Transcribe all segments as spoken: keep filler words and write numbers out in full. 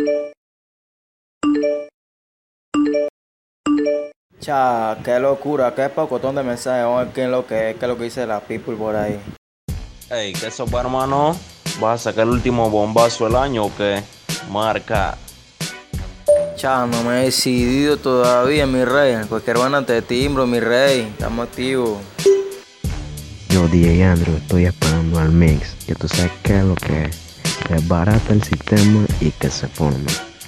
Cha, qué locura, qué pocotón de mensajes. Vamos a ver qué es lo que es, qué es lo que dice la people por ahí. Ey, ¿qué sopa, hermano? ¿Vas a sacar el último bombazo del año o qué? Marca. Cha, no me he decidido todavía, mi rey. Cualquier buena te timbro, mi rey. Estamos activos. Yo, D J Andrew, estoy esperando al mix. Que tú sabes qué es lo que es. Desbarata el sistema y que se forme.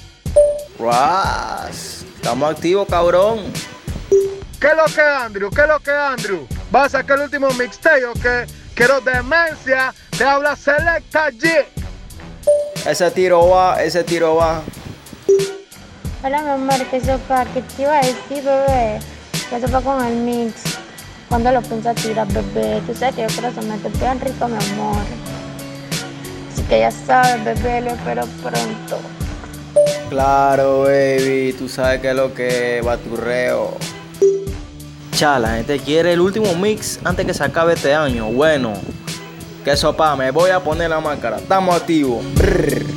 Ras, estamos activos, cabrón. ¿Qué es lo que, Andrew? ¿Qué es lo que, Andrew? ¿Vas a sacar el último mixtape o qué? Quiero demencia. Te habla Selecta G. Ese tiro va, ese tiro va. Hola, mi amor, ¿qué sopa? ¿Qué te iba a decir, bebé? ¿Qué sopa con el mix? ¿Cuándo lo piensas tirar, bebé? Tú sabes que yo quiero sonarte bien rico, mi amor. Así que ya sabes, bebé, lo espero pronto. Claro, baby, tú sabes que es lo que va tu reo. Cha, la gente quiere el último mix antes que se acabe este año. Bueno, que sopa, me voy a poner la máscara. Estamos activos. Brrr.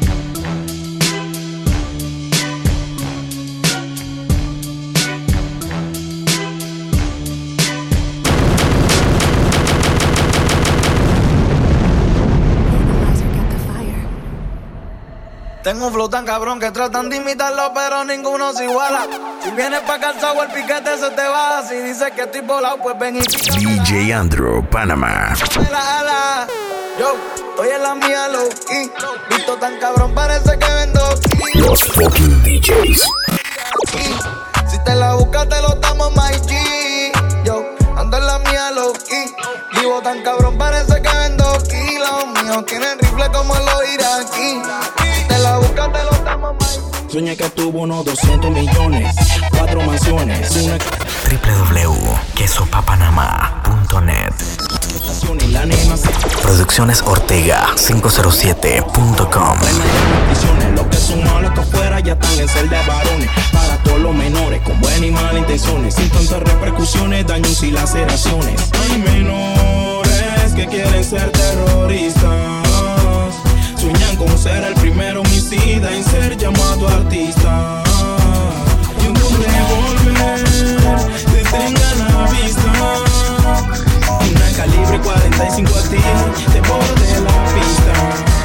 Tengo un flow tan cabrón que tratan de imitarlo, pero ninguno se iguala. Si vienes pa' calzado, el piquete se te baja. Si dices que estoy volado, pues ven y pica. D J Andrew, Panamá. Ala, ala. Yo, estoy en la mía, low key. Visto tan cabrón, parece que vendo aquí. Los fucking D Js. Si te la buscas, te lo damos, my G. Yo, ando en la mía, low key. Vivo tan cabrón, parece que vendo aquí. Los míos tienen rifle como los iraquí. La busca te lo damos más. Soñé que tuvo unos doscientos millones, cuatro mansiones, una w w w punto quesopapanamá punto net. Producciones Ortega cinco cero siete punto com. Los que son malos que afuera ya están en celda de varones. Para todos los menores con buenas y malas intenciones, sin tantas repercusiones, daños y laceraciones. Hay menores que quieren ser terroristas. Sueñan con ser el primer homicida en ser llamado artista. Y un revólver te tengan a vista. Una calibre cuarenta y cinco a ti, te borde la pista.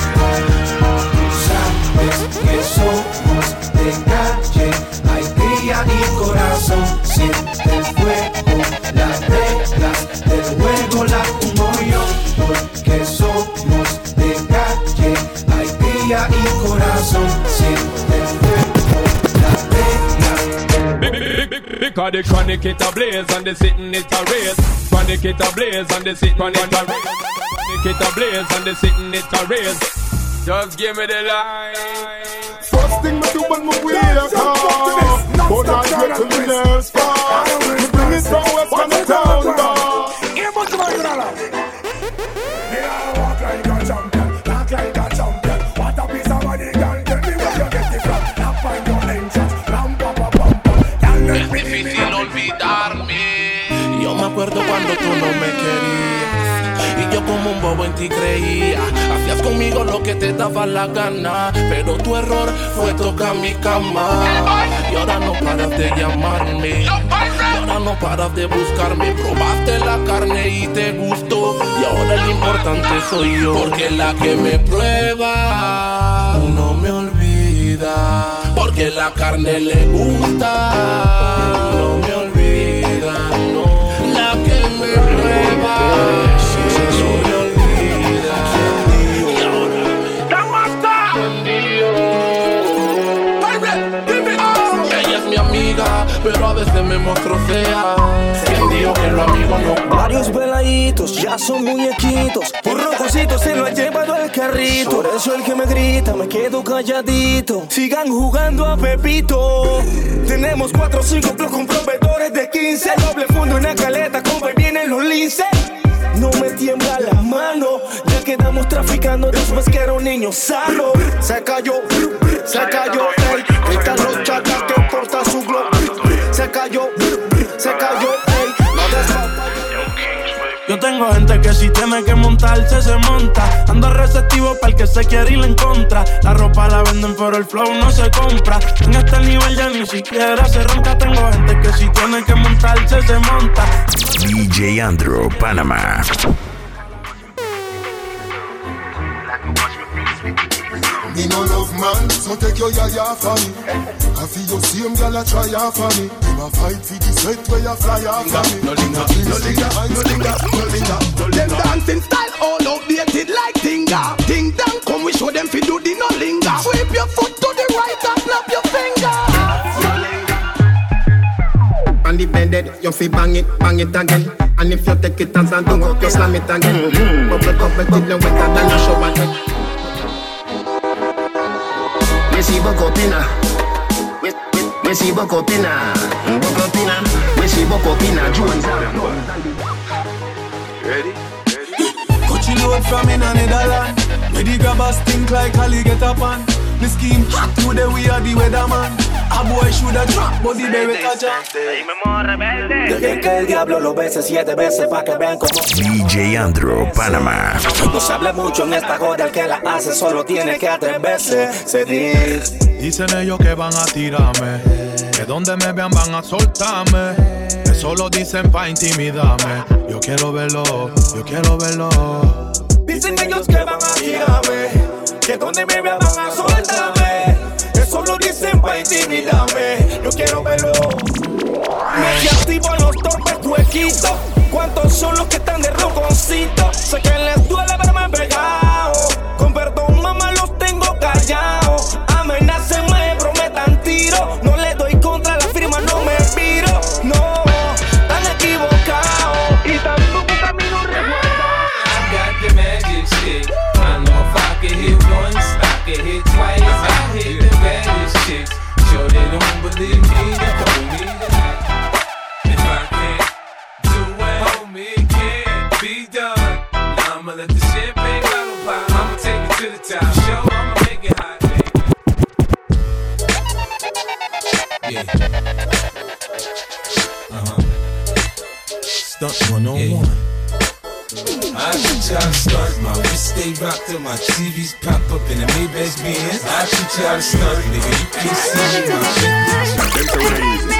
Sabes que somos de calle, hay cría y corazón. Siente el fuego, las reglas del juego las pongo yo. Porque somos de calle, hay cría y corazón. Siente el fuego, las reglas del juego. Because the chronic it a blaze and the sitting it a race. Chronic it a blaze and the sitting it a race. Chronic it a blaze and the sitting it a race. Just give me the line. First thing me do when me wake up, but I get to the next part. Me bring it from west from the town bar. Here much more you know. Me a walk like a champion, talk like a champion. What a piece of money, girl. Tell me where you get it from. Now find your entrance. Ram pa pa pam pam. Es difícil olvidarme. Yo me acuerdo cuando tú no me querías y yo como un bobo en ti creía. Hacías conmigo lo que te daba la gana, pero tu error fue tocar mi cama. Y ahora no paras de llamarme, y ahora no paras de buscarme. Probaste la carne y te gustó, y ahora el importante soy yo. Porque la que me prueba no me olvida. Porque la carne le gusta, no me olvida, no. La que me prueba, no me olvida. Y ahora, ¡Tamasta! Ella es mi amiga, pero a veces me muestro fea. ¿Quién dijo que los amigos no? Varios veladitos ya son muñequitos. Un rojocito se lo ha llevado el carrito. Por eso el que me grita me quedo calladito. Sigan jugando a Pepito. Tenemos cuatro o cinco plus con proveedores de quince. Doble fondo, una caleta, compa y vienen los linces. No me tiembla la mano, ya quedamos traficando después que era un niño sano. Se cayó, se cayó, ey. Gritan los chacas que porta su glow. Se cayó, se cayó, ey. No desfalta. Yo tengo tengo gente que si tiene que montarse se monta. Ando receptivo para el que se quiere ir en contra. La ropa la venden pero el flow no se compra. En este nivel ya ni siquiera se ronca. Tengo gente que si tiene que montarse se monta. D J Andrew, Panamá. Me no love man, so take your yaya for me. I feel your same girl a try for me. Him a fight for the sweat where you fly off for me. No linger, no linger, no linger, no linger, no linger. Them dancing style all outdated like Tinga. Ding dong, come we show them fi do the no linger. Sweep your foot to the right and snap your finger. On the bended, you fi bang it, bang it again. And if you take it as a dung, you slam it again. Bubble, bubble, till you wetter than a shower head. Messi Bocopina, Messi Bocopina, Bocopina, Messi Bocopina, Jones. Ready? Coachy load from in Netherlands. Ready grabbers think like Ali get up on. The scheme hot today we are the weatherman. A boy shoulda drop, but the baby catch up. Dejen que el diablo lo bese siete veces pa' que vean como D J Andrew, Panamá. No se habla mucho en esta joda, el que la hace solo tiene que atreverse. Se dice. Dicen ellos que van a tirarme, que donde me vean van a soltarme. Eso lo dicen pa' intimidarme. Yo quiero verlo, yo quiero verlo. Dicen ellos que van a tirarme, que donde me vean van a soltarme. Eso lo dicen pa' intimidarme. Yo quiero verlo. Me activo los torpes huequitos. ¿Cuántos son los que están de ronconcito? Sé que les duele verme pegado. Con perdón, mamá, los tengo callados. Amenacen, me prometan tiro. No le doy contra la firma, no me piro. No, están equivocados. Y tampoco camino recuerda. I got the magic shit. I know if I can hit once, I can hit twice. I hit the baddest shit. Sure they don't believe me, they don't need it. If I can't do it, homie, it can't be done. Now I'ma let the champagne bottle pop. I'ma take it to the top. Show, I'ma make it hot, baby. Yeah. Uh-huh. Stunt one on one. I teach y'all to stunt, my wrist stay rocked till my T Vs pop up in the Maybach Benz. I teach y'all to stunt, nigga, you can't see me, my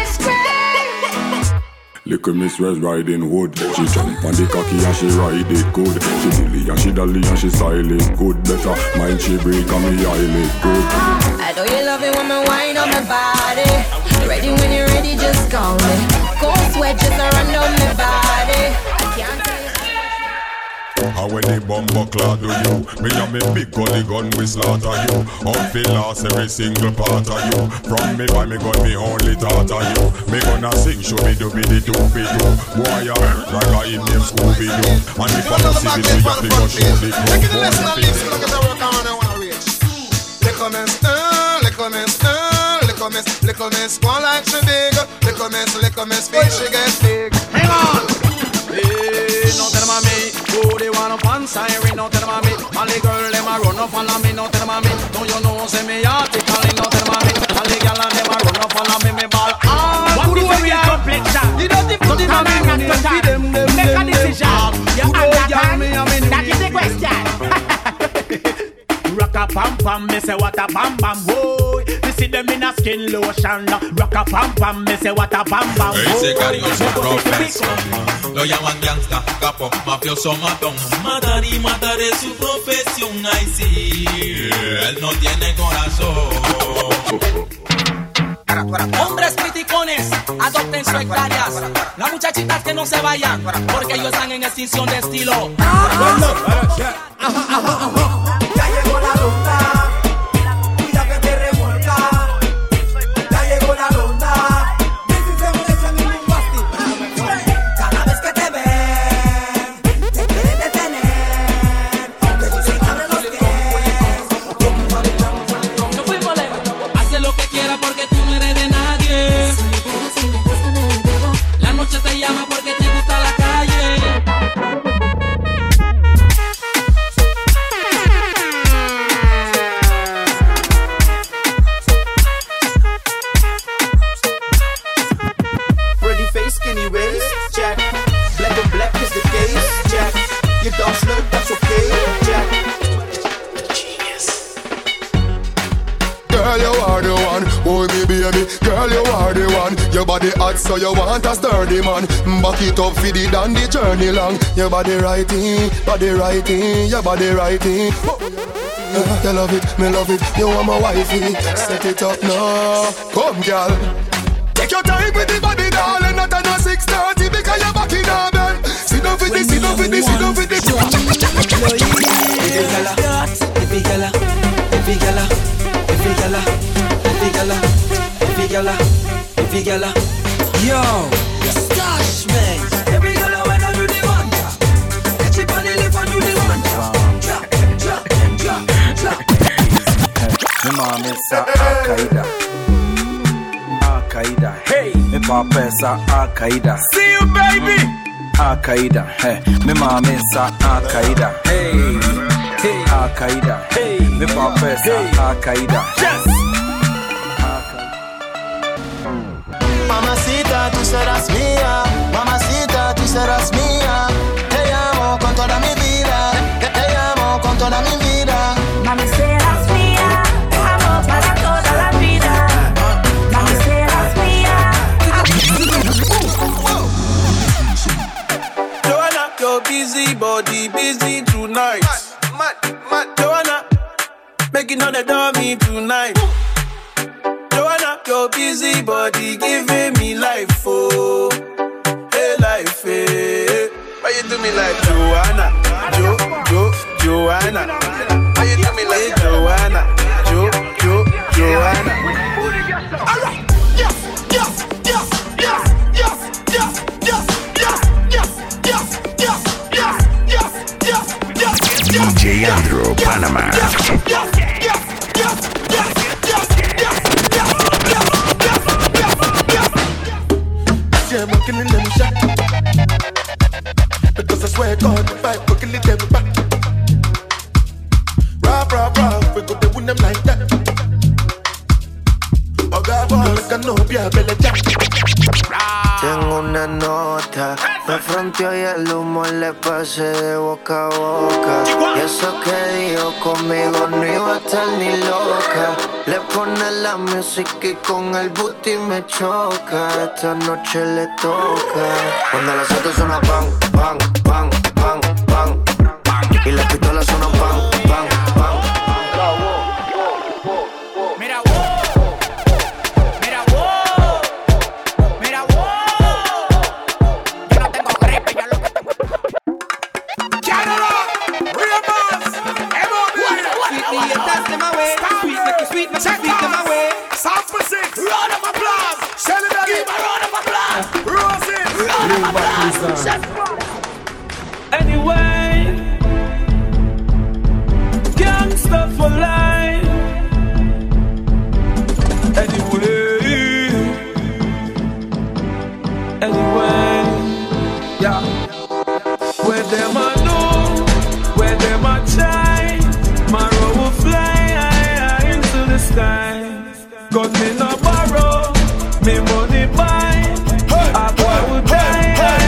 Little Miss Res riding hood. She jump on the cocky and she ride it good. She dilly and she dally and she style it good. Better mind she break and me eyelid good. I know you love it when me wine on my body. Ready when you're ready, just call me. Cold sweat just run down my body. I can't tell you. How when the bumper clad do you? Me and me big gully gun we slaughter you. Unfeel lost every single part of you. From me by me gun me only thought of you. Me gonna sing show me do be the two be do. Boy I like I in name Scooby Doo. And if I don't see the big up the go show the crew. Take it to the next level, listen, look at the work on and wanna reach. Little miss, uh, little miss, uh, little miss, little miss, go like she big. Little miss, little miss, feel she get big. Hang on. Hey, no tell me, oh they wanna fan siren, no tell me. All the girl them a run up follow me, no tell me. Don't you know say me article, no tell me. All the gyal them a run up follow me, me ball. Ah, what is the complexion? You don't think to the man and to them, them, make a decision. You understand? That is the question. Rock a pam pam, me say what a bam bam, whoa. Me see them in a skin lotion. Rock a pam pam, me say what a bam bam, whoa. Ese cariñoso profesor, lo llaman gangsta, capo, mafioso, matón. Matar y matar es su profesión, ay sí. Él no tiene corazón. Hombres criticones, adopten sus hectáreas. Las muchachitas que no se vayan, porque ellos están en extinción de estilo. Ya llegó la ronda, cuida que te revuelca. Ya llegó la ronda, dieciséis me echan en un basti. Cada vez que te ven, te quieren detener. Te dicen abre los pies. No fuimos lejos, hace lo que quiera porque tú no eres de nadie. La noche te llama porque te gusta la calle. Girl, you are the one. Oh, me baby. Girl, you are the one. Your body hot, so you want a sturdy man. Back it up for the down the journey long. Your body righty, body righty, your body righty. Yeah, you love it, me love it. You want my wifey. Set it up now. Come, girl. Take your time with the body, darling. Not at no six thirty because you're back in our bed. Sit down with this, sit down with this, sit down with this. Every gala, every gala, every gala, every gala, every gala, every gala, every gala. Yo, stash man. Every gala when I do the one drop, catch it on the left and do the one drop, drop, drop, drop, drop. Me mama sa Al-Qaeda, Al-Qaeda. Hey, me papa sa Al-Qaeda. See you, baby. Al-Qaeda, hey, me mama sa Al-Qaeda. Hey, hey, Al-Qaeda. Hey, me papa sa Al-Qaeda. Yes. Mamacita, tú serás mía. Mamacita, tú serás mía. Te amo con toda mi vida. Te, te amo con toda mi vida. Mami, serás mía. Amo para toda la vida. Mami, serás mía. Joanna, your busy body busy tonight. Mad, mad, Joanna, making all the dummy tonight. Joanna, your busy body giving me life, oh, hey life, hey. Why you do me like Joanna, Jo, Jo, Joanna? Why you do me like Joanna, Jo, Jo, Joanna? Alright, yes, yes, yes, yes, yes, yes, yes, yes, yes, yes, yes, yes, yes, yes, yes. D J Andrew, Panama. Yes, yes, yes, yes, yes, yes, yes, yes. Yeah, I'm looking in them shot. Because I swear God, if I fucking leave them back. Rah, rah, rah, we go to win them like that. Oh God, boy, look at no pia, belly jack. Tengo una nota, me fronteó y el humo le pasé de boca a boca. Y eso que dijo conmigo no iba a estar ni loca. Le pone la música y con el booty me choca. Esta noche le toca. Cuando las autos suenan pan, pan, pan, pan, pan. Y las pistolas suenan pan, pan, pan. Mira, wow. Mira, wow. Mira, wow. Yo no tengo gripe, yo lo que tengo. Canada, real boss. Sweet me and dance them away. Sweet make you sweet make you sweet them away. South Pacific, round of applause. Sell it again, give a round of applause. Roses, round of applause. Anyway, gangsta for life. Anyway, anyway, yeah. Where them I know, where them I try, my road will fly high, high into the sky. Got me no borrow, me money buy, I will die.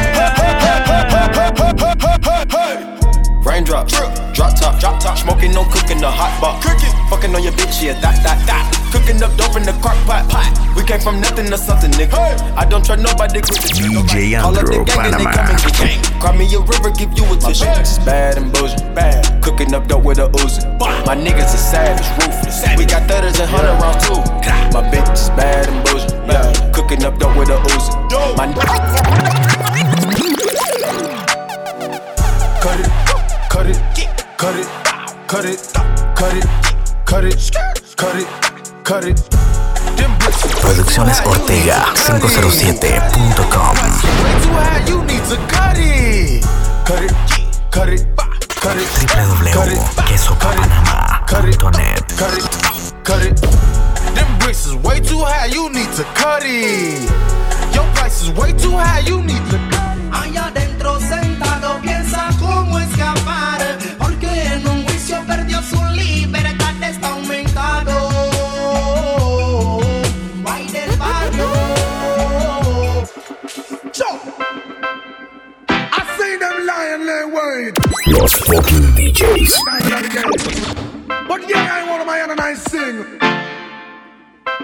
Raindrops, drop top, drop top, smoking, no cooking, the hot pot. Cooking, fucking on your bitch, yeah, that, that, that. Cooking up dope in the crock pot, pot. We came from nothing to something, nigga. Hey. I don't trust nobody, D J Andrew, Panama. Cry me a river, give you a tissue. It's bad and bullshit, bad. Cooking up dope with a Uzi. My niggas are savage, ruthless. We got thudders and hundred rounds too. My bitch is bad and bullshit, bad. Cooking up dope with a Uzi. My cut it, cut it, cut it, cut it, cut it, cut it, cut it, cut it. Producciones Ortega cinco cero siete punto com. You need to cut it, cut it, cut it, cut it. w w w punto queso panama punto net. Cut it, cut it. Them bricks is way too high. You need to cut it. Your price is way too high. You need to cut it. Allá adentro sentado piensa cómo escapar, porque en un juicio perdió su libertad, está aumentado. Guay del barrio. I see them lying their word. Los fucking D Js. But yeah, I want my other nice sing.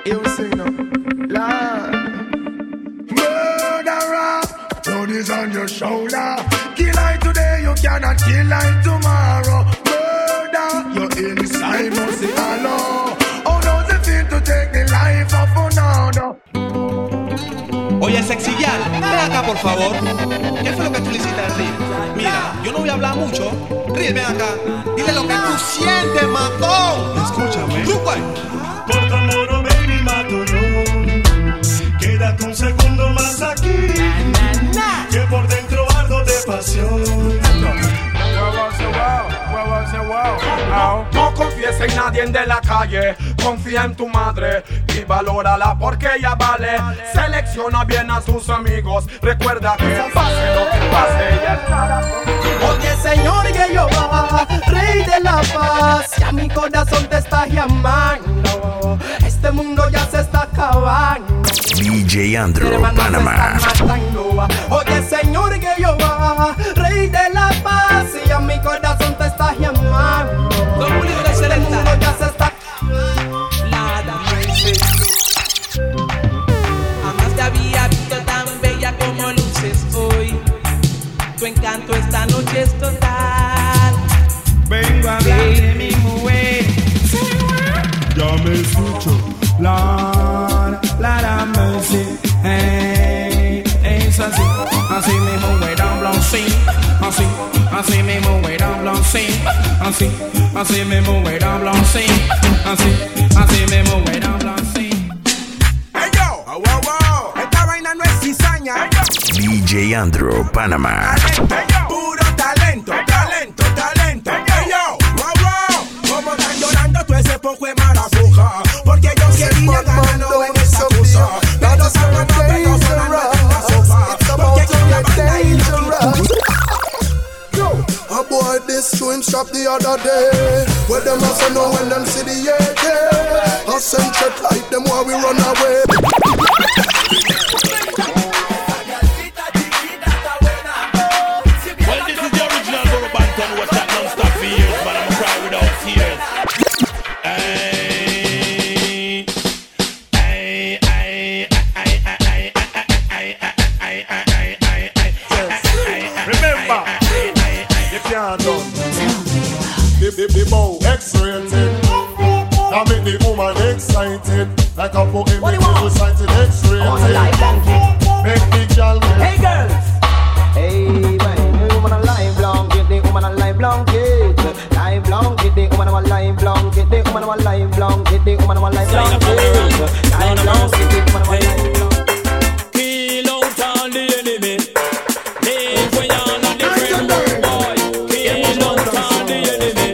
You sing now. Lord. Murderer, blood is on your shoulder. Kill I today, you cannot kill I tomorrow. Murder, you're inside, must say hello. How does it feel to take the life of another? Oye, Sexigal, ven acá por favor. ¿Qué fue lo que tú le hiciste a Riel? Mira, yo no voy a hablar mucho. Riel, ven acá. Dile lo que tú sientes, matón. Escúchame. Grupo ahí. Por tu amor, oh baby, mato yo. Quédate un segundo más aquí. Que por dentro ardo de pasión. No confíes en nadie de la calle, confía en tu madre y valórala porque ella vale. Selecciona bien a sus amigos, recuerda que pase lo que pase, ella estará contigo. Oye, Señor Jehová, Rey de la paz, ya mi corazón te está llamando. Este mundo ya se está acabando. D J Andrew, Panamá. Oye, Señor Jehová, Rey de la paz, ya mi corazón te está llamando. Este mundo ya se está acabando. Nada jamás te había visto tan bella como luces hoy. Tu encanto esta noche es total. Vengo a hablar de mi mujer. Ya me escucho. Lord, Lord have mercy. Hey, es así, así mismo we don't blow sing. Así, así mismo we don't blow sing. Así, así mismo we don't blow sing. Así, así mismo we don't blow sing. Hey yo, wow wow, esta vaina no es cizaña. D J Andrew, Panamá. Puro talento, talento, talento. Hey yo, wow wow, como están llorando tú ese poco de marafuja. Porque yo quería ganando en esa cosa. Pero saben no pero sonando en la sopa. Porque con la banda y a boy this to him shop the other day. Where them also know when them see the A K. A central like them while we run away. Well, this is the original Borough Banton. What's that non-stop for years, but I'm cry without tears. Hey, hey, hey, hey, hey, hey, hey, hey, hey. Remember, you can't do the, the, the bow X-rated. I make the woman excited. Like a poem, make you excited X-rated. Make the girl get. Hey girls! Hey, man, the woman a live long, get the woman a live long, get live long, get the woman a live long, get the woman a live long, get the woman a live long, get live long, get the woman a live long. Kill out all the enemy. Live where you're not the friend, boy. Kill out all the enemy.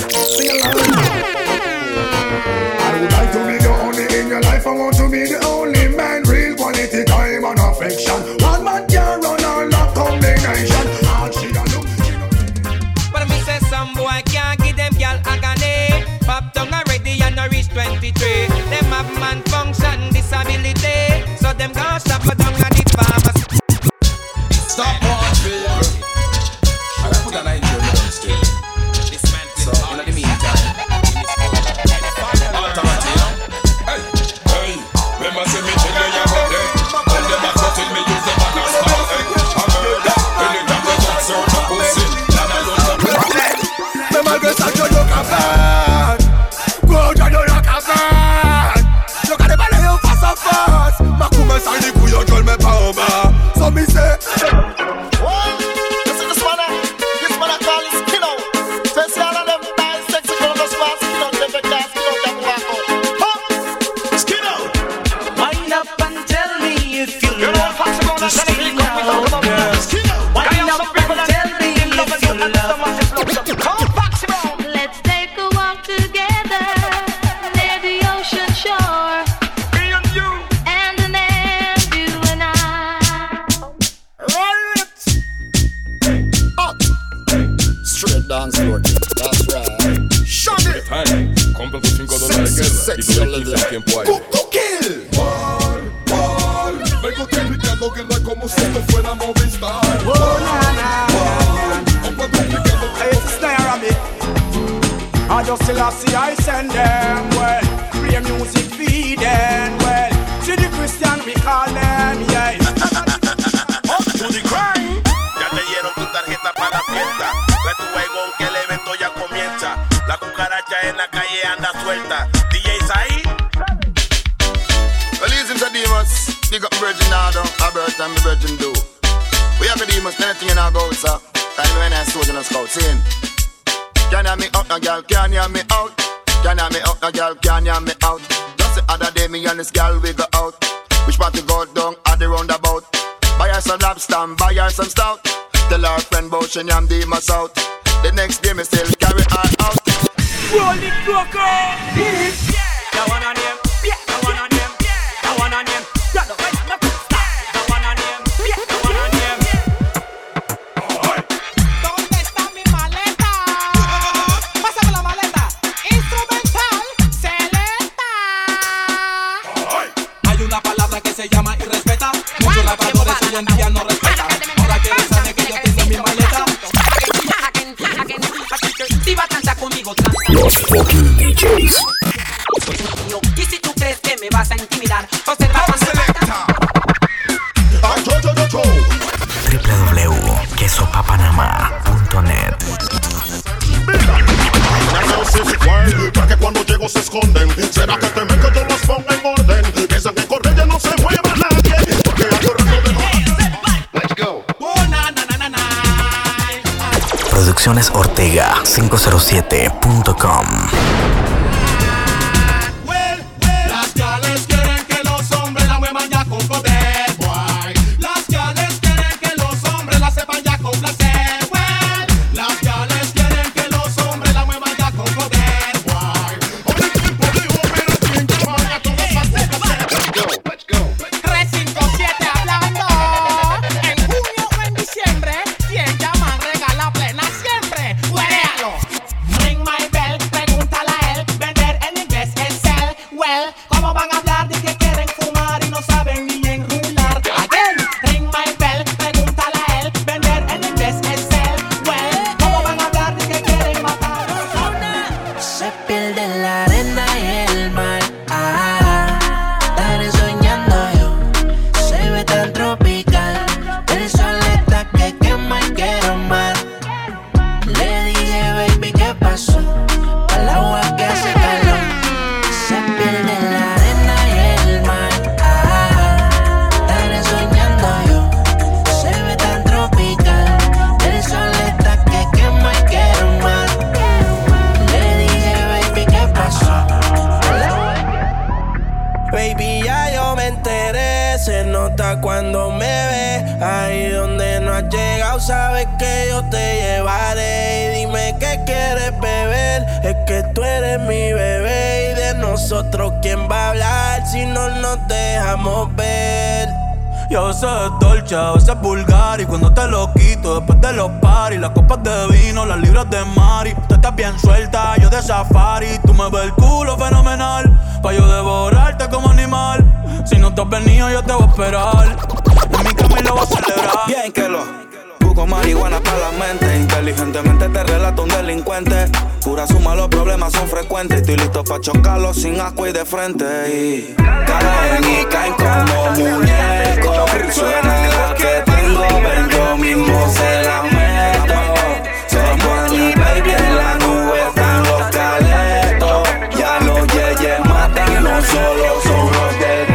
I would like to be the only in your life. I want to be the only man. Real quality time and affection. One man can run all the combination. All she a do, she don't. But me say some boy can't give them girl agony. Pop tongue already and no reach twenty-three. Them have man function disability. So them gon' stop a down at the pharmacy. Stop watch baby. I put a line to your lungs too. So in the meantime, alternative. Hey, hey, remember say me tell you you're about them. All them a cutting me use them as small egg. I murder, anytime they got certain pussy. Remember girls that you look at bad. Go out and you look at bad. Look at the body you fast and fast. Ma come sang the couille girl me pa au bas. So me say what? This is this man, this man I call his skin out. Say see all of them nice sexy girls just fast skin out. Them make that skin out that walk out. Skin out. Wind up and tell me if you love to skin out, girl. Wind up and tell me if you love. Let's take a walk together near the ocean shore. Me and you. And the man, you and I. Right. Up. Straight dance floor. That's right. Shut it. Compra tus cinco dólares de guerra y tú me quince el tiempo ahí. Go kill. War, war. Vengo triplicando guerra como si esto fuera Movistar. Oh na na. Hey, it's a snare of me. I just still see I send them well. Play music feed them. virgin now don't, a birth and me virgin do. We have the demons, anything in our go, sir. Time when I stood in a scout, saying, can you me out, no girl, can you me out? Can you me out, no girl, can you me out? Just the other day, me and this girl, we go out. Which part to go down at the roundabout? Buy her some lobster and buy her some stout. Tell her friend about she yam the mass out. The next day, me still carry her out. Rolling Coco. Yeah. That one on him. Yeah. That one on him. That one on him. That one on him. That one on him. Yeah. That one on him. ¿Dónde está mi maleta? Pásame la maleta. Instrumental selecta. Hay una palabra que se llama irrespeta. Muchos rapadores hoy en día no respetan. Ahora que sabe que yo tengo mi maleta. Si va a cantar conmigo, Los fucking D Js. Y si tú crees que me vas a intimidar, observa cuando w w w punto queso papanama punto net. Para que cuando llego se esconden. Será que temen que yo los ponga en orden. Piensan que correr ya no se mueva nadie. Porque hay corriendo de... Let's go. Producciones Ortega quinientos siete punto com. Las gales quieren que los hombres la muevan ya con poder, boy. Las gales quieren que los hombres la sepan ya con placer, boy. Las gales quieren que los hombres la muevan ya con poder, boy. Hoy tiempo de hombres quien llaman a todos más de placer. Let's go, let's go. tres cinco siete hablando. En junio o en diciembre, quien llama regala plena siempre. Huélealo. Ring my bell, pregúntale a él. Vender en inglés es sell. Well, ¿cómo van a hablar de que quieren fumar y no saben ni enrular? Again, ring my bell, pregúntale a él. Vender en inglés es sell. Well, ¿cómo van a hablar de que quieren matar? Se pierde en la arena y el mar. Ah, estaré soñando yo. Se ve tan tropical. El sol está que quema y quiero más. Le dije, baby, ¿qué pasó? Al agua que hace calor. Se pierde en la arena y el mar. Ah, estaré soñando yo. Se ve tan tropical. El sol está que quema y quiero más. Le dije, baby, ¿qué pasó? Al agua. Baby, ya yo me enteré. Se nota cuando me ve. Ahí donde no has llegado, sabes que yo te llevaré. Y dime qué quieres beber. Es que tú eres mi bebé. Y de nosotros, ¿quién va a hablar si no nos dejamos ver? Y a veces es dolce, a veces es vulgar. Y cuando te lo quito, después de los paris, las copas de vino, las libras de mari. Tú estás bien suelta, yo de safari. Tú me ves el culo fenomenal, pa' yo devorarte como animal. Si no te has venido, yo te voy a esperar. En mi cama y lo voy a celebrar. Bien que lo busco marihuana para la mente. Inteligentemente te relato un delincuente. Pura suma, los problemas son frecuentes. Estoy listo pa' chocarlos sin asco y de frente. Y caen y caen como muñecos. Suenan las que tengo, ven yo mismo se las meto. Somos mi baby en la nube, están los caletos. Ya los yeyes matan, no solo son los de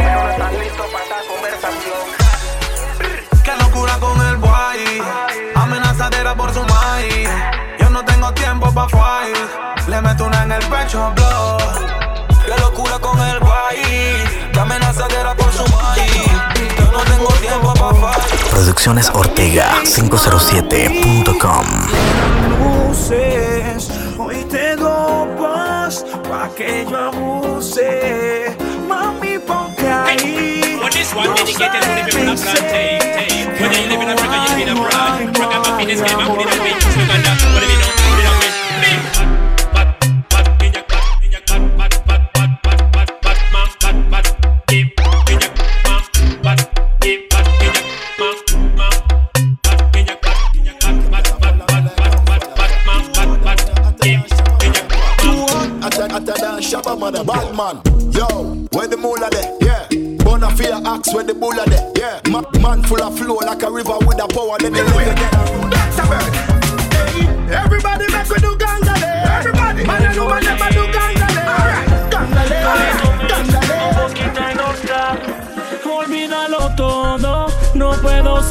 Qué locura con el boy, amenazadera por su maíz. Yo no tengo tiempo pa' fight, le meto una en el pecho, blow. Qué locura con el boy, qué amenazadera por su maíz. Yo no tengo tiempo pa' fight. Producciones Ortega quinientos siete punto com. Luces, hoy te dopas pa' que yo abuse. Mami, ponte ahí. Well, this one dedicated to the people of plantain. Whether you live in Africa, you live in abroad. Rock and happiness, game and put it away. Uganda, whatever you know, put it away. Bat, bat, in your bat, in your bat, bat, bat, bat, bat, bat, bat, ma, bat, bat, deep, in your ma, bat, deep, bat, in your ma, ma, bat, in your bat, in your bat, bat, bat, bat, bat, bat, bat, ma, bat, bat, deep, in your ma. At a, at a dance shop, I'm on a bad man. Yo, where the moolah there? Yeah. Bonafide axe where the bulla there. Yeah. Ma- man full of flow like a river with a power. Then they live again. That's a bird. Hey, everybody make we do gangale. Everybody. Man and woman never do gangale. Alright. Gangale. Gangale. Olvida lo todo.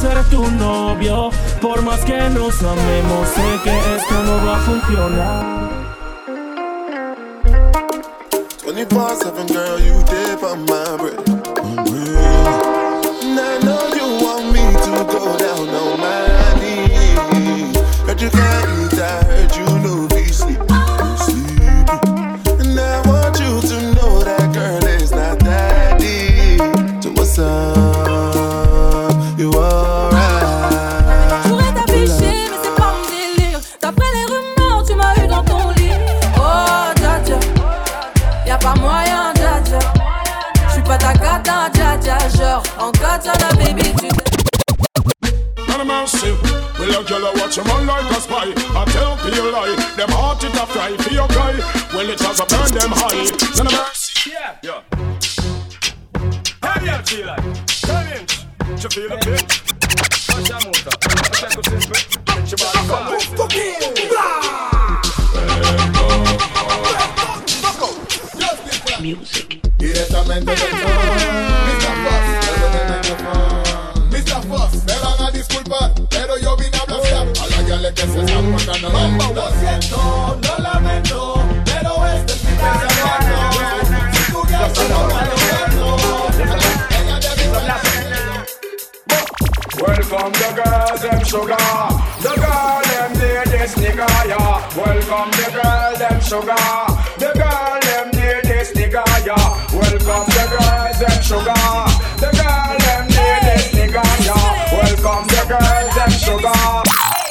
ser tu novio. Por más que nos amemos, sé que esto no va a funcionar. twenty-four seven, girl, you dip on my breath. And I know you want me to go down on my knees. Heard you can't eat, I heard you know be sleep. Sleep. And I want you to know that girl is not that deep. So what's up? You alright? J'aurais t'afficher, mais c'est pas mon délire. D'après les rumeurs, tu m'as eu dans ton lit. Oh, dja dja, y'a pas moyen, dja dja. J'suis pas ta gata, dja dja. Genre, en katana, baby, tu Mercy, will a girl watch him on like a spy? I tell you lie, them heart it a fry for your guy. Well it has a burn them high. None of mercy. Yeah, yeah. How do you feel like? Tell me, do you feel it, bitch? Watch your motor. Watch your simple. Get your body fast. Fuck it. Music. Directamente del mister Foss, mister Foss, me van a disculpar, pero yo vine a blanquear a la gale que se están portando mal. Lo siento, lo lamento, pero este es mi pensamiento. Si tú quieres no ella debe la Welcome the girls, them sugar. The girl, them need this nigga, yeah. Welcome the girl, them sugar. The girl, them need this nigga, yeah. Welcome the girls, them sugar. The girl, them need this nigga, yeah. Welcome the girls, them sugar.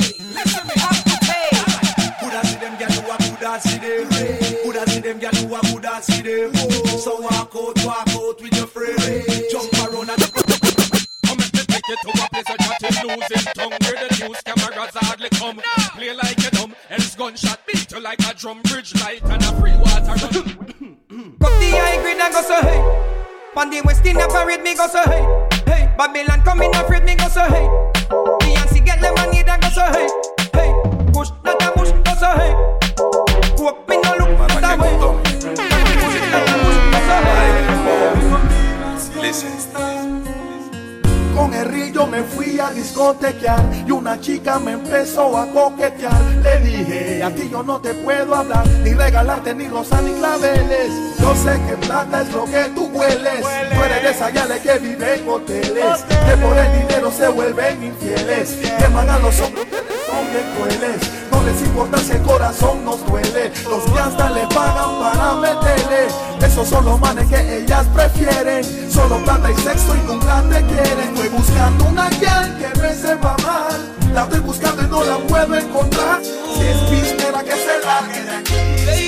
Coulda see them gyal who a coulda see them. Coulda see them gyal who a coulda see them. So walk out, walk out with your friend. Jump around and Take it to a place where chatting losing tongue. Where the news cameras hardly come. Play like a dumb, else gunshot beat you like a drum. Bridge light and a free water run. Cut the high grade and go so hey. Pan the West Indian parade me go so hey. Hey, Babylon come in afraid me go so hey. Beyonce get lemonade and go so hey. Hey, push not a push go so hey. Hope me no look that way. Listen. Con el rillo me fui a discotequear y una chica me empezó a coquetear. Le dije, a ti yo no te puedo hablar, ni regalarte ni rosas ni claveles. Yo sé que plata es lo que tú hueles. Tú eres de esas yales que viven en hoteles, que por el dinero se vuelven infieles. Que mangan los hombres, son bien crueles. No les importa si el corazón nos duele. Los que hasta le pagan para meterle. Esos son los manes que ellas prefieren. Solo plata y sexo y nunca te quieren. Estoy buscando una girl que me sepa mal. La estoy buscando y no la puedo encontrar. Si es víspera que se largue de aquí.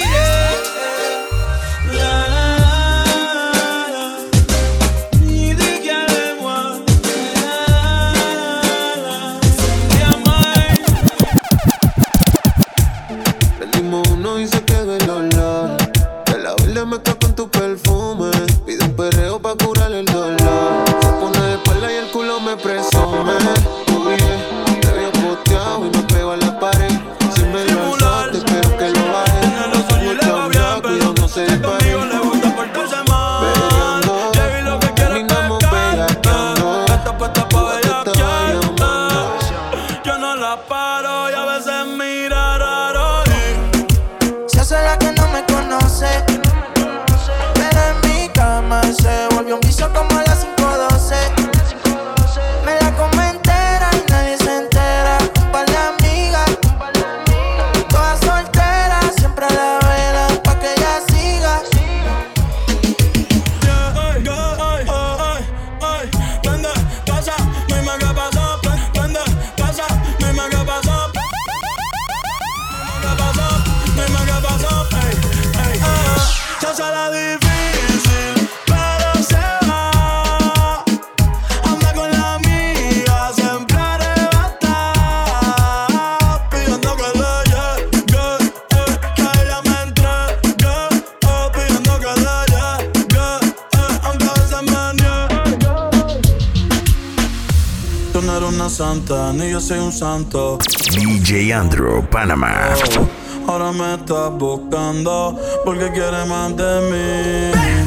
Prendimos uno y se quedó el olor. De la verde me quedo con tu perfume. Pide un perreo pa' curar el dolor. Se pone de espalda y el culo me presume. Uy, yeah. Te veo posteado y me pego a la pared. Si me lo alzaste, espero que lo baje. Mucho hablar, cuidado no se dispare. Peleando, terminamos bellaqueando. Esta puesta pa' bellaquear. Yo no la paro y a veces mira raro. Se hace la que no me conoce, pero en mi cama se volvió un vicio como a las cinco doce. Me la come entera y nadie se entera. Un par de amigas, todas solteras, siempre a la vela pa' que ella siga. Prende casa, no hay más que pasar. Prende casa, no hay más que pasar. No hay más que pasar. Se hace la difícil, pero se va. Anda con la amiga, siempre arrebata. Pidiendo que le llegue, eh, que ella me entregue, eh, pidiendo que le llegue, eh, aunque a veces me niegue. Tú no eres una santa, ni yo soy un santo. D J Andrew, Panamá. Ahora me estás buscando porque quieres más de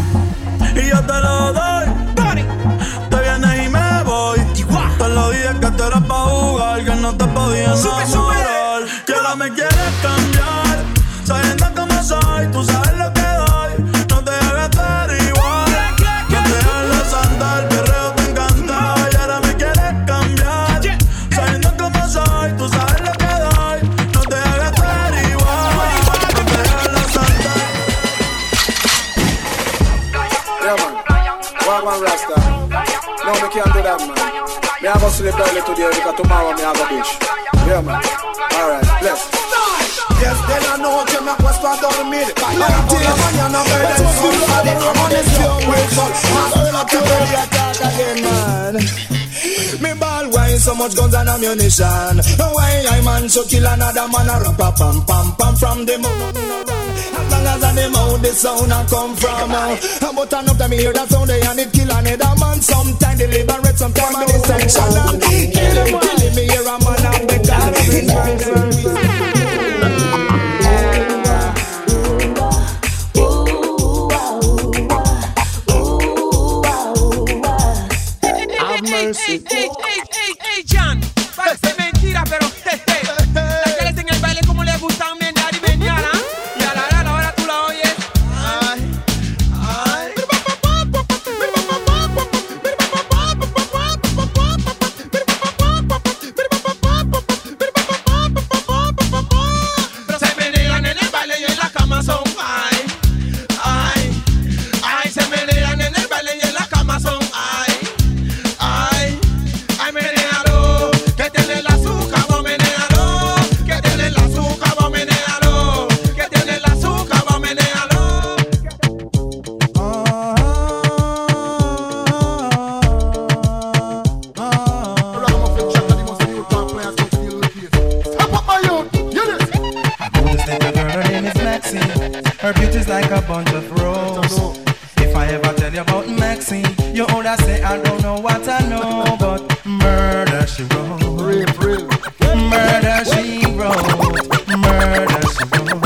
mí. Y yo te lo doy. Te vienes y me voy. Te lo dije que one Rasta. No, me can't do that, man. Me have to sleep early today because tomorrow me have a bitch. Yeah, man. Alright, bless. Yes, then I know que me acuesto a dormir. Para por la mañana ver el sol. Sale amaneció, wake up. Más de la que voy a attack again, man. Me ball wine, so much guns and ammunition. Why I man so kill another man a rap pam pam pam from the moon. As long as I them out the sound I come from. But enough time me hear that sound they and it kill another man. Sometime they liberate, sometime they sanction. Kill him, kill him, me hear a man and the car. Ey, ey, ey, ey, ey, Jan, parece mentira, pero jeje, las mujeres en el baile como les gustan menear y menear, ¿ah? Y a la hora, ahora tú la oyes. Ay, ay. Pero se menean en el baile y en la cama son ay, ay, ay, se menean en el baile y en la cama son ay. Her beauty's like a bunch of roses. If I ever tell you about Maxine, you older say I don't know what I know, but murder she wrote, murder she wrote, murder she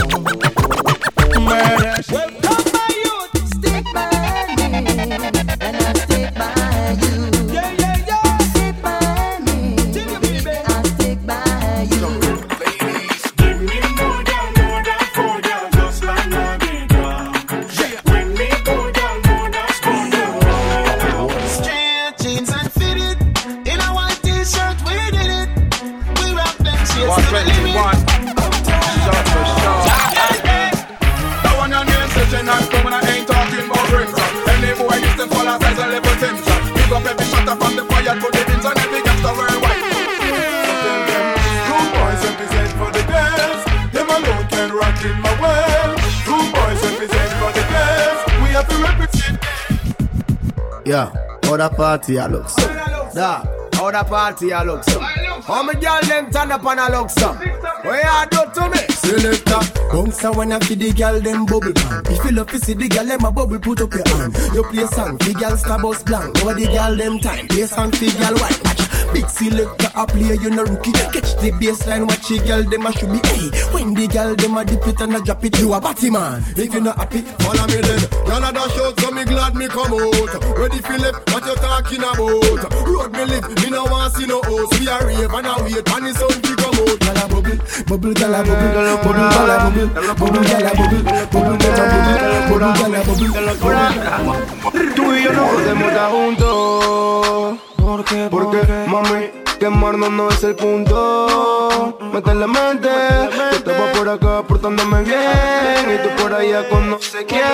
wrote, murder she wrote. Come by you, stick by me, and I stick by you. Yeah, yeah, yeah. Stick by me, I stick by you. Ladies, give me more than more than four down, just like my big dog. Yeah, when me go down, more than school down. Straight jeans and fitted, in a white t-shirt, we did it. We rock them shades to the limit. Shot for shot. That one your name session and coming, I ain't talking about rings. Any boy gets them fall as a level ten shot. Pick up every shot from the fire to the bins and every gangster worldwide. So tell them, two boys represent for the girls. Them alone can rock in my world. Two boys represent for the girls. We have to represent. Yeah, how the party I look so. Da, how the party I look so. How my girl them turn up and I look so. What you do to me? Selector, bounce when I feed the girl them bubble pan. If you love to see the girl them a bubble, put up your hand. You play song, the girl star bus blank. Over the girl them time, play song, the girl white. Watch, big selector a play, you no rookie. Catch the baseline, watch the girl them a should be. Hey, when the girl them a dip it and a drop it, you a batty man. If you not happy, follow me then. Y'all a dash out, so me glad me come out. Ready Philip, what you talking about? Road me live, me no want see no host. We a rave and a wait, and the sun to come out. Y'all a bubble, bubble, y'all a bubble. Bubble gala bubble, bubble gala bubble, bubble gala bubble, bubble gala bubble. Tú y yo no podemos estar juntos. ¿Por qué? Porque, mami, quemarnos no es el punto. Mete en la mente, yo estaba por acá portándome bien y tú por allá con no sé quién.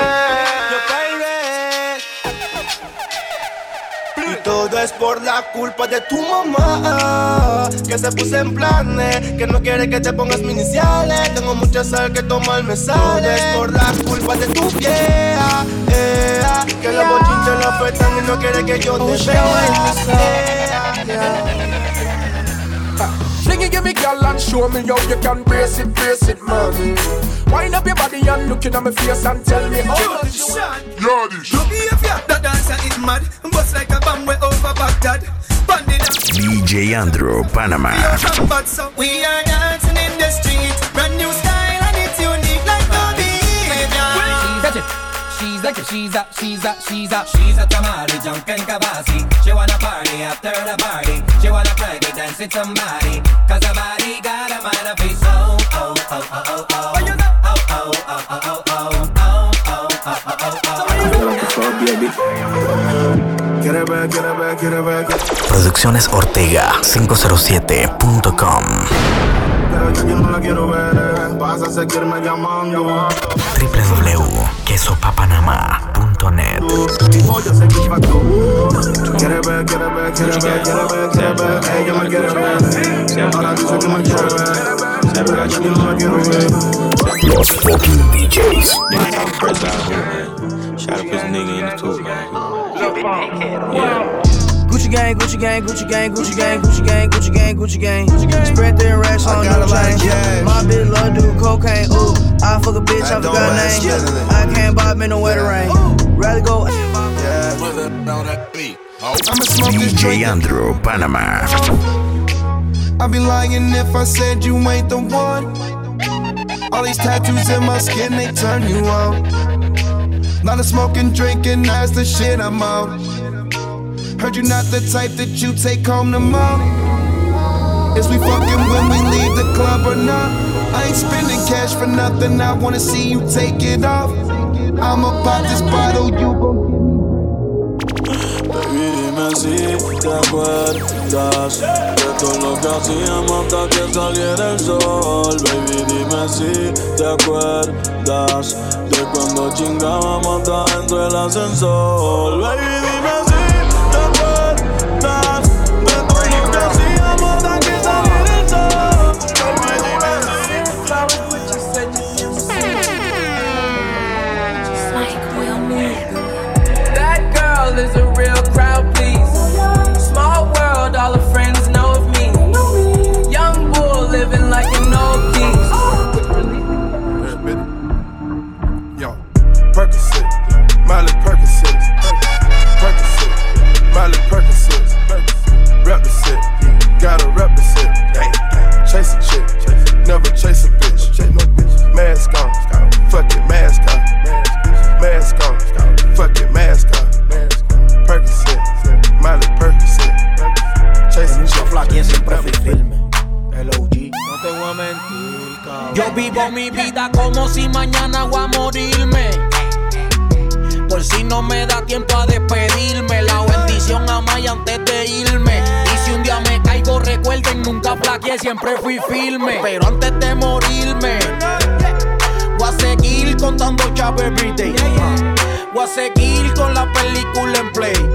Y todo es por la culpa de tu mamá, que se puso en planes, que no quiere que te pongas mis iniciales. Tengo mucha sal que tomar me sale. Todo es por la culpa de tu vieja, eh, que los bochinches la afectan y no quiere que yo te vea. Fling it, give me girl and show me how you can brace it, brace it, man. Wind up your body and look in my face and tell me how much you want. Yardish. No behavior, that dancer is mad. Bust like a bomb way over Baghdad. D J Andrew, Panama. We are dancing in the street. Brand new style and it's unique like no behavior. She's like a, she's a, she's a, she's a, she's a tamale, jumping kabasi. She wanna party after the party. She wanna private dance with somebody. Cause her body got a mind of peace. Oh, oh, oh, oh, oh, oh. Oh, oh, oh, oh, oh, oh. Oh, oh, oh, oh, oh, oh. Producciones Ortega cinco cero siete punto com. Pero yo no la quiero ver, vas a seguirme llamando. w w w punto queso pa panamá punto net. Quiere ver, quiere ver, quiere ver, quiere ver, quiere ver. Ella me quiere ver. Ahora dice que me quiere ver. Siempre ella que no me quiere ver. Los fucking D Js. Shout out this nigga in the tooth, man. Yeah. Gucci gang, Gucci gang, Gucci gang, Gucci gang, Gucci gang, Gucci gang, Gucci gang. Spread their racks on no chain. My bitch love do cocaine. Ooh, I fuck a bitch, I forgot name. I can't buy me no wetter rain. Rather go. I'ma smoke this D J drink. Andrew, Panama. I'd be lying if I said you ain't the one. All these tattoos in my skin, they turn you on. Not a smoking, drinking, that's the shit I'm on. Heard you not the type that you take home to mom. Is we fucking when we leave the club or not? I ain't spending cash for nothing, I wanna see you take it off. I'ma pop this bottle, you gon' Baby, dime si te acuerdas de todo lo que hacíamos hasta que saliera el sol. Baby, dime si te acuerdas de cuando chingábamos hasta dentro del ascensor. Baby, dime si te acuerdas de todo lo que hacíamos hasta que saliera el sol. Baby, dime si sabes what you said you That girl is a real crowd, please. Small world, all her friends know of me. Young bull living like an old keys. Yo, Percocet, Miley Percocet, Percocet, Miley Percocet, represent, gotta represent. Chase a chick, never chase a bitch. Mask on, fuck it, mask on. Mask on, fuck it, mask on. Percocet, Miley Percocet, chase a chick. Flaquien siempre fui firme. El O G, no te voy a mentir, cabrón. Yo vivo mi vida como si mañana voy a morirme. Por si no me da tiempo a despedirme. La bendición a Maya antes de irme. Y si un día me caigo, recuerden, nunca flaqueé, siempre fui firme. Pero antes de morirme, voy a seguir contando chavo everyday. Voy a seguir con la película en play.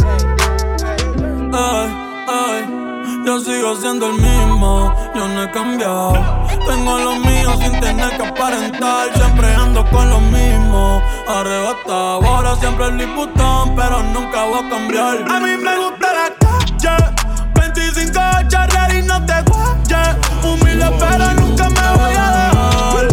Ay, ay. Yo sigo siendo el mismo, yo no he cambiado. Tengo lo mío sin tener que aparentar. Siempre ando con lo mismo, arrebatado. Ahora siempre el liputón, pero nunca voy a cambiar. A mí me gusta la calle, veinticinco charrear y no te guayes. Humilde pero nunca me voy a dejar.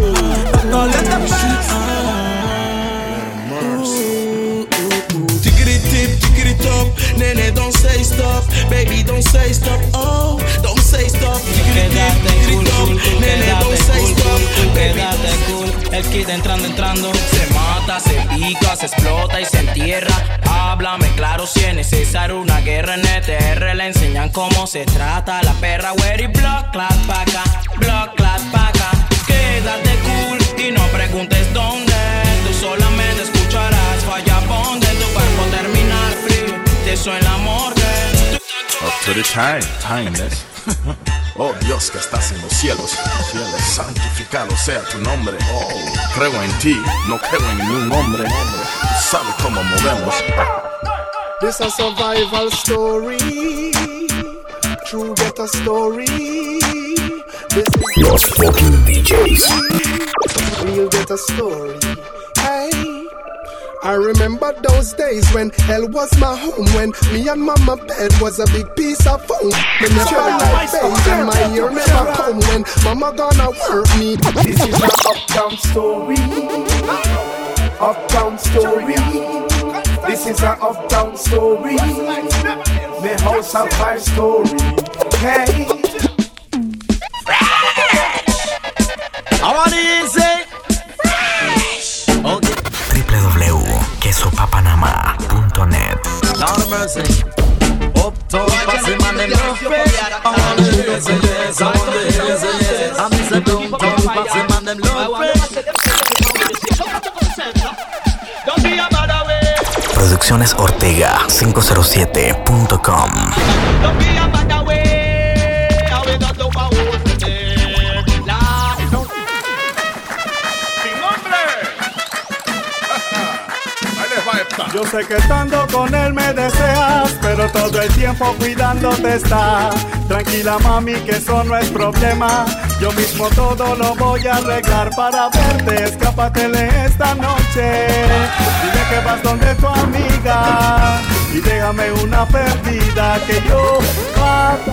Tickety tip, tickety top, nene, don't say stop, baby, don't say stop, oh, don't say stop. Tickety tip, tickety top, nene, don't say stop, baby. Quédate cool, el kid entrando, entrando. Se mata, se pica, se explota y se entierra. Háblame claro si es necesario una guerra en E T R. Le enseñan cómo se trata la perra. Where y block, clap, pa' acá, block, clap, pa' acá. Quédate cool y no preguntes dónde. Tú solamente escucharás falla ponde. Tu cuerpo terminar frío, te suena el amor de. Up to the time, timeless. Oh Dios que estás en los cielos, cielos, santificado sea tu nombre. Oh, creo en ti, no creo en ningún hombre. Tú sabes cómo movemos. This a survival story, true get a story. This is Los fucking D Js. Real get a story. Hey, I remember those days when hell was my home. When me and mama bed was a big piece of foam. Me never like bass and my ear never come. When mama gonna work me. This is a uptown story. Uptown story. This is a uptown story. Me house a five story. Hey. I wanna say. w w w punto queso papanama punto net. Lord of mercy. Uptown, passing man them love me. I wanna hear say yes, I wanna hear say yes. I'm in the downtown, passing man them love me. Don't be a bad away. Producciones Ortega cinco cero siete punto com. Don't be a bad away. I will not look for hope for them. Lord, Mi nombre. Ahí les va esta. Yo sé que estando con él me deseas, pero todo el tiempo cuidándote está. Tranquila mami, que eso no es problema. Yo mismo todo lo voy a arreglar para verte. Escápatele esta noche. Dile que vas donde tu amiga y déjame una perdida que yo mato.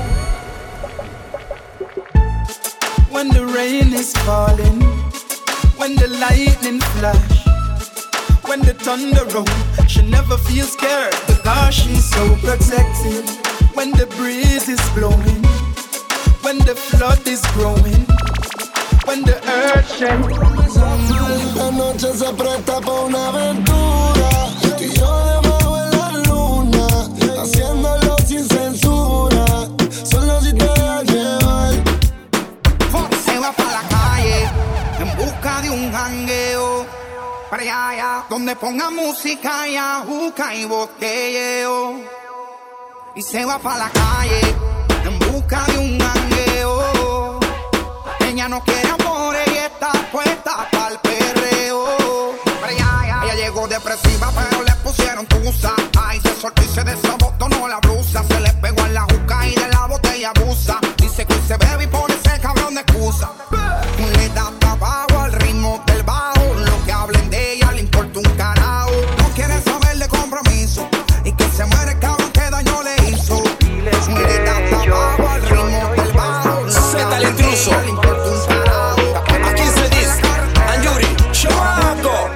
When the rain is falling, when the lightning flash, when the thunder roll, she never feels scared because she's so protected. When the breeze is blowing, when the flood is growing, when the earth shakes. La noche se presta pa' una aventura, tú y yo debajo de la luna, haciéndolo sin censura, solo si te dejas llevar. Se va pa' la calle en busca de un jangueo, para allá, allá, donde ponga música y ajuca y botelleo. Y se va pa' la calle en busca de un jangueo. Ella no quiere amor y está puesta pa'l perreo. Para allá, allá. Ella llegó depresiva pero le pusieron tusa. Ay, se soltó y se desabotonó la blusa. Se le pegó en la juca y de la botella abusa. Dice que hoy se bebe y pone ese cabrón de excusa. Le da trabajo al ritmo del bajo. Lo que hablen de ella le importa un carajo. No quiere saber de compromiso y que se muere el cabrón que daño le hizo. Le da trabajo al ritmo del bajo. Z el intruso. Aquí se dice Anjuri, Choaco.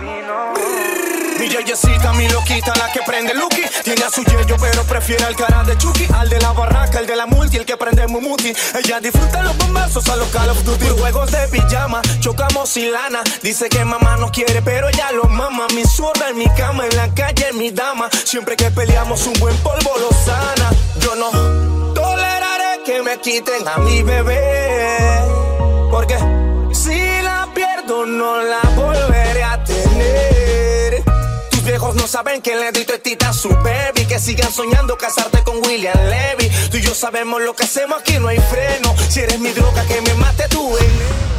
Mi yeyecita, mi loquita, la que prende Lucky. Tiene a su yeyo pero prefiere al cara de Chucky. Al de la barraca, el de la multi, el que prende Mumuti. Ella disfruta los bombazos a los Call of Duty. Juegos de pijama, chocamos y lana. Dice que mamá no quiere pero ella lo mama. Mi zurda en mi cama, en la calle mi dama. Siempre que peleamos un buen polvo lo sana. Yo no toleraré que me quiten a mi bebé, porque si la pierdo no la volveré a tener. Tus viejos no saben que le di teta a su baby. Que sigan soñando casarte con William Levy. Tú y yo sabemos lo que hacemos, aquí no hay freno. Si eres mi droga que me mate tú, eh.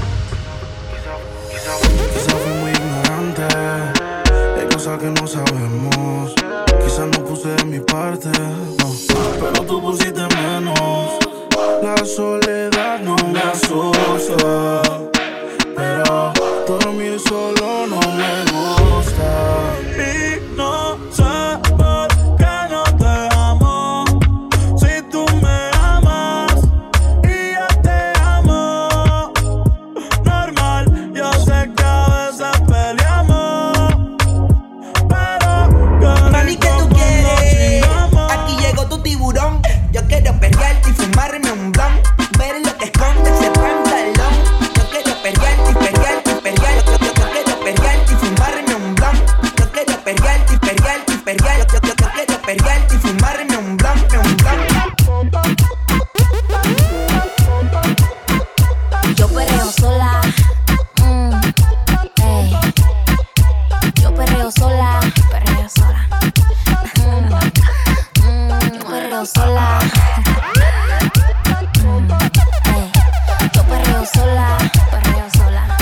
Quizás fui muy ignorante, hay cosas que no sabemos. Quizás no puse de mi parte, no, pero tú pusiste menos. La soledad no me asusta, pero dormir solo no me gusta. Y no sé por qué no te amo, si tú me amas y yo te amo. Normal, yo sé que a veces peleamos, pero mami, ¿qué tú quieres? Aquí llegó tu tiburón. Yo quiero perrearte y fumarme un blunt, ver lo que esconde ese pantalón. Yo quiero perrearte y perrearte y perrearte. Yo, yo, yo quiero perrearte y fumarme un blunt. Yo quiero perrearte y perrearte y perrearte. Yo, yo, yo quiero perrearte y fumarme un blunt, un blunt. Yo perreo sola, mm, ey. Yo perreo sola, perreo sola, mm, mm, perreo sola, mm, ey. Yo perreo sola, perreo sola.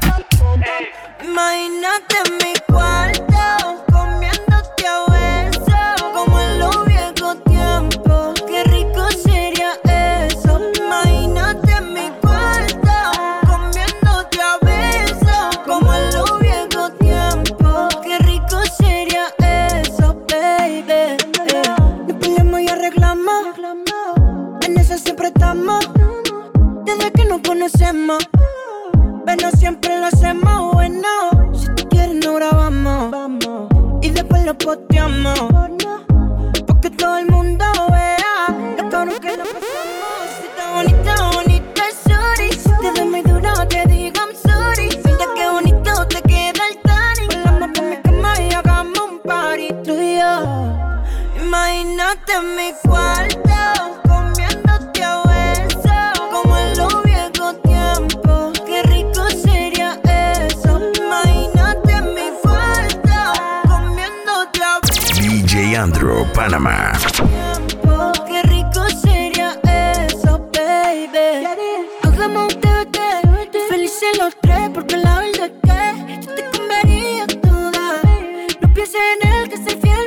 Imagínate en mi cuarto, comiéndote a besos, como en los viejos tiempos. Qué rico sería eso. Imagínate en mi cuarto, comiéndote a besos, como en los viejos tiempos. Qué rico sería eso, baby. Nos peleamos y arreglamos, en eso siempre estamos, desde que nos conocemos. Pero siempre lo hacemos bueno. Si tú quieres nos grabamos y después lo posteamos, porque todo el mundo vea lo cabrón que nos pasamos. Si está bonita, bonita, sorry. Si te ves muy dura, te digo I'm sorry. Mira qué bonito te queda el tanning. Volamos pa' mi cama y hagamos un party tú y yo. Imagínate en mi cuarto, comiéndote a besos, como en los viejos tiempos. Qué rico sería eso. Imagínate en mi cuarto, comiéndote a besos. D J Andrew, Panamá. Qué rico sería eso, baby. Hagamos un T B T, felices los tres, porque la verdad es que yo te comería toda. No pienses en él, que se fiel.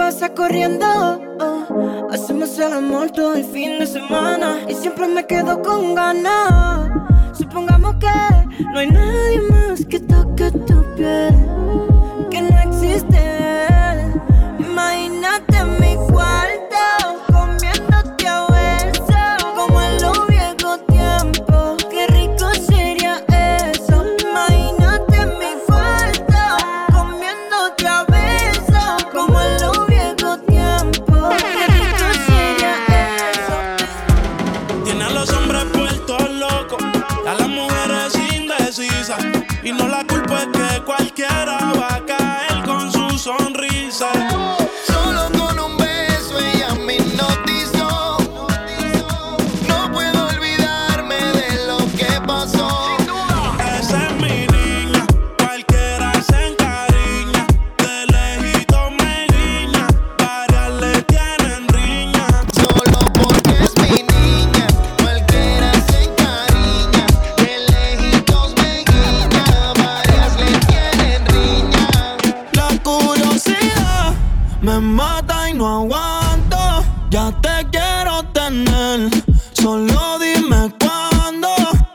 pasa corriendo. Oh, hacemos el amor todo el fin de semana y siempre me quedo con ganas. Supongamos que no hay nadie más que toque tu piel, que no existe él. Imagínate en mi cuarto, comiéndote a besos, como en los viejos tiempos. Qué rico sería eso. Imagínate en mi cuarto, comiéndote a besos, como en los viejos tiempos. Qué rico sería eso. Tiene a los hombres puestos locos, a las mujeres indecisas, y no la culpa es que cualquiera va a caer con su sonrisa. Solo con un beso ella me hipnotizó. No puedo olvidarme de lo que pasó. Esa es mi niña, cualquiera se encariña, de lejito me guiña, varias le tienen riña. Solo porque es mi niña, cualquiera se encariña, de lejitos me guiña, varias le tienen riña. La curiosidad me mata y no aguanto. Ya te quiero tener, solo dime cuándo.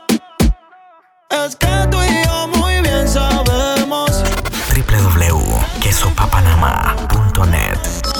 Es que tú y yo muy bien sabemos. doble u doble u doble u punto queso papanama punto net.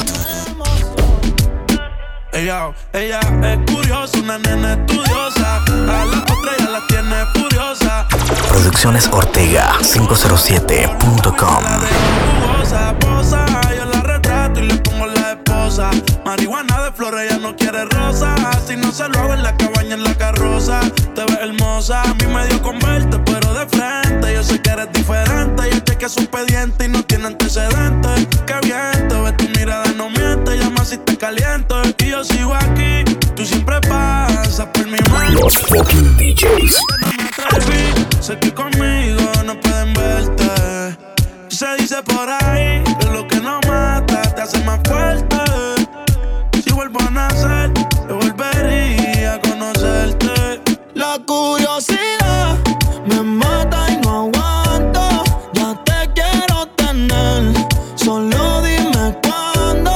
Ella, ella es curiosa, una nena estudiosa, a las otras ya las tiene furiosa. Producciones Ortega cinco cero siete punto com. Jugosa, posa, yo la retrato y le pongo la esposa. Marihuana de flores, ella no quiere rosa. Si no se lo hago en la cabaña, en la carroza. Te ves hermosa, a mí me dio con verte, pero de frente. Yo sé que eres diferente, yo chequeé su expediente y no tiene antecedentes. Qué bien, te ves, tu mirada no miente. Llama si te caliento y yo sigo aquí. Tú siempre pasas por mi mente. Los fucking D Js. Sé que conmigo no pueden verte. Se dice por ahí que lo que no mata te hace más fuerte. Si vuelvo a nacer, yo volvería a conocerte. La curiosidad me mata y no aguanto. Ya te quiero tener, solo dime cuándo.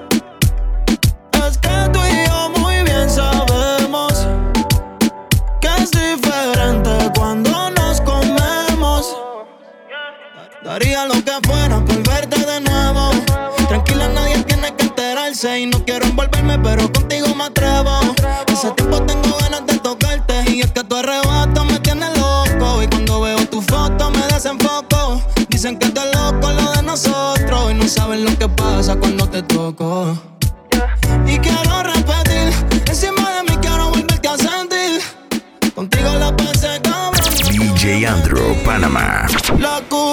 Es que tú y yo muy bien sabemos que es diferente cuando nos comemos. Daría lo que fuera por verte de nuevo. Tranquila, nadie tiene que enterarse. Y no quiero envolverme, pero contigo me atrevo. Hace tiempo tengo ganas de tocarte. Y es que tu arrebato me tiene loco. Y cuando veo tu foto me desenfoco. Dicen que es de loco lo de nosotros. Y no saben lo que pasa cuando te toco. Y quiero repetir, encima de mí quiero volverte a sentir. Contigo la pasé cabrón. D J Andrew, Panamá. La cu-